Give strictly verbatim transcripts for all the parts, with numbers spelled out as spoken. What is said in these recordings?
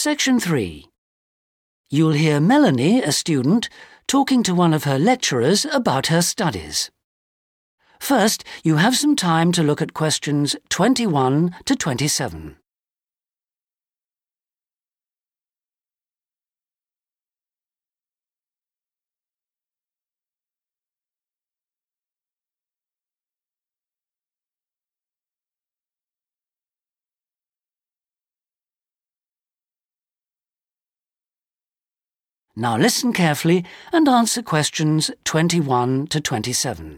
Section three. You'll hear Melanie, a student, talking to one of her lecturers about her studies. First, you have some time to look at questions twenty-one to twenty-seven. Now listen carefully and answer questions twenty-one to twenty-seven.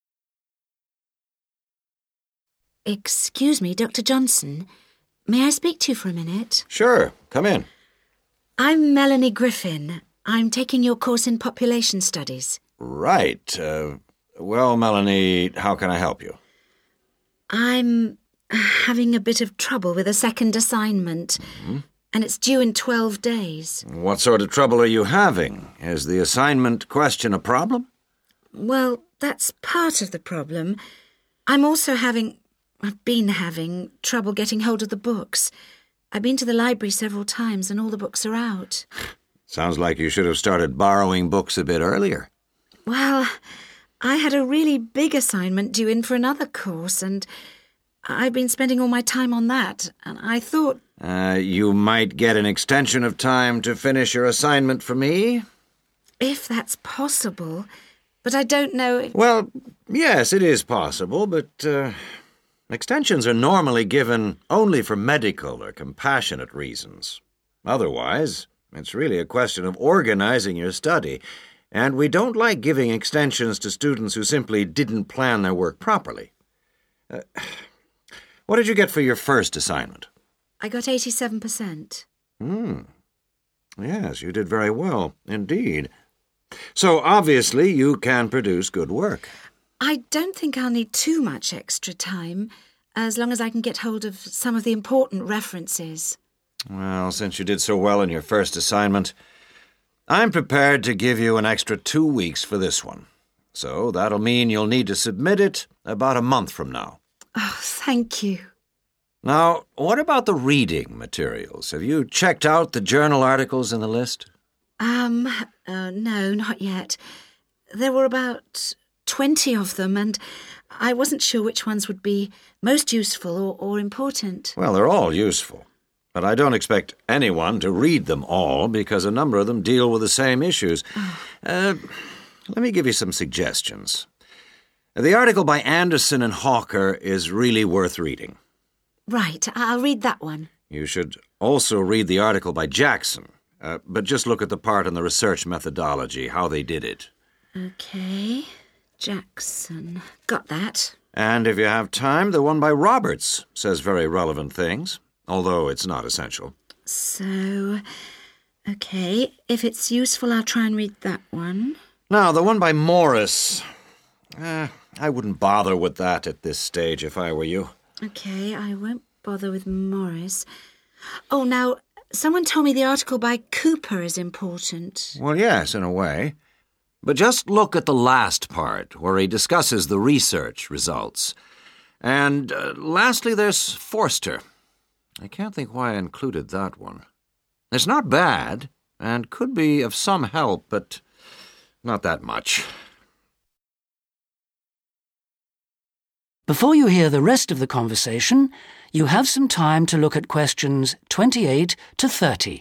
Excuse me, Doctor Johnson. May I speak to you for a minute? Sure, come in. I'm Melanie Griffin. I'm taking your course in population studies. Right. Uh, well, Melanie, how can I help you? I'm having a bit of trouble with a second assignment, mm-hmm. and it's due in twelve days. What sort of trouble are you having? Is the assignment question a problem? Well, that's part of the problem. I'm also having... I've been having trouble getting hold of the books. I've been to the library several times and all the books are out. Sounds like you should have started borrowing books a bit earlier. Well, I had a really big assignment due in for another course and I've been spending all my time on that. And I thought... Uh, you might get an extension of time to finish your assignment for me? If that's possible. But I don't know... If... Well, yes, it is possible, but... Uh... Extensions are normally given only for medical or compassionate reasons. Otherwise, it's really a question of organizing your study, and we don't like giving extensions to students who simply didn't plan their work properly. Uh, what did you get for your first assignment? I got eighty-seven percent. Hmm. Yes, you did very well, indeed. So, obviously, you can produce good work. I don't think I'll need too much extra time, as long as I can get hold of some of the important references. Well, since you did so well in your first assignment, I'm prepared to give you an extra two weeks for this one. So that'll mean you'll need to submit it about a month from now. Oh, thank you. Now, what about the reading materials? Have you checked out the journal articles in the list? Um, uh, no, not yet. There were about... twenty of them, and I wasn't sure which ones would be most useful or, or important. Well, they're all useful, but I don't expect anyone to read them all because a number of them deal with the same issues. Oh. Uh, let me give you some suggestions. The article by Anderson and Hawker is really worth reading. Right, I'll read that one. You should also read the article by Jackson, uh, but just look at the part on the research methodology, how they did it. Okay... Jackson. Got that. And if you have time, the one by Roberts says very relevant things, although it's not essential. So, okay, if it's useful, I'll try and read that one. Now, the one by Morris. Uh, I wouldn't bother with that at this stage if I were you. Okay, I won't bother with Morris. Oh, now, someone told me the article by Cooper is important. Well, yes, in a way. But just look at the last part, where he discusses the research results. And uh, lastly, there's Forster. I can't think why I included that one. It's not bad, and could be of some help, but not that much. Before you hear the rest of the conversation, you have some time to look at questions twenty-eight to thirty.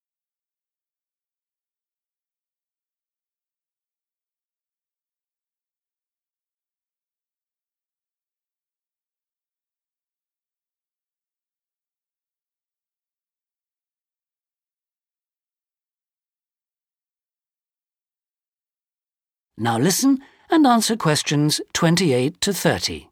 Now listen and answer questions twenty-eight to thirty.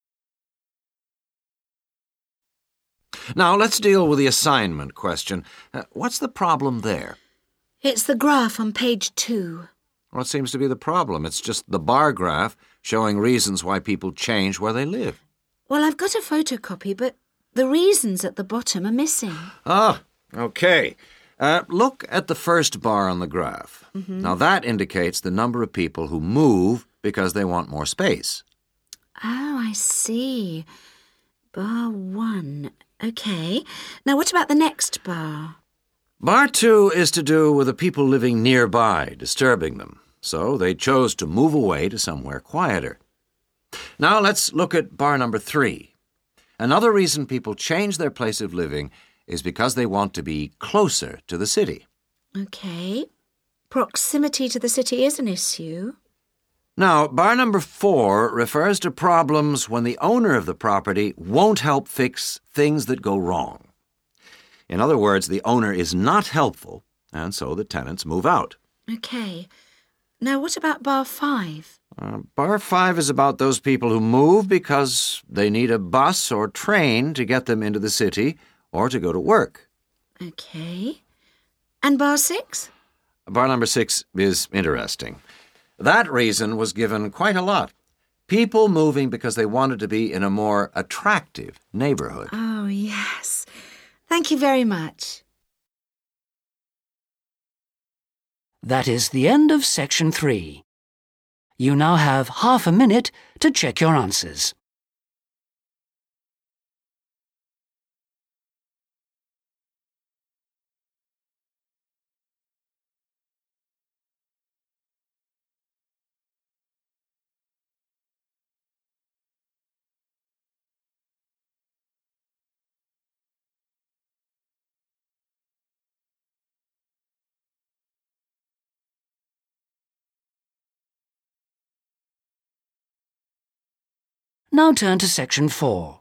Now let's deal with the assignment question. Uh, what's the problem there? It's the graph on page two. What seems to be the problem? It's just the bar graph showing reasons why people change where they live. Well, I've got a photocopy, but the reasons at the bottom are missing. Ah, okay. Uh, look at the first bar on the graph. Mm-hmm. Now that indicates the number of people who move because they want more space. Oh, I see. Bar one. Okay. Now what about the next bar? Bar two is to do with the people living nearby, disturbing them, so they chose to move away to somewhere quieter. Now let's look at bar number three. Another reason people change their place of living is because they want to be closer to the city. OK. Proximity to the city is an issue. Now, bar number four refers to problems when the owner of the property won't help fix things that go wrong. In other words, the owner is not helpful, and so the tenants move out. OK. Now, what about bar five? Uh, bar five is about those people who move because they need a bus or train to get them into the city or to go to work. OK. And bar six? Bar number six is interesting. That reason was given quite a lot. People moving because they wanted to be in a more attractive neighborhood. Oh, yes. Thank you very much. That is the end of section three. You now have half a minute to check your answers. Now turn to section four.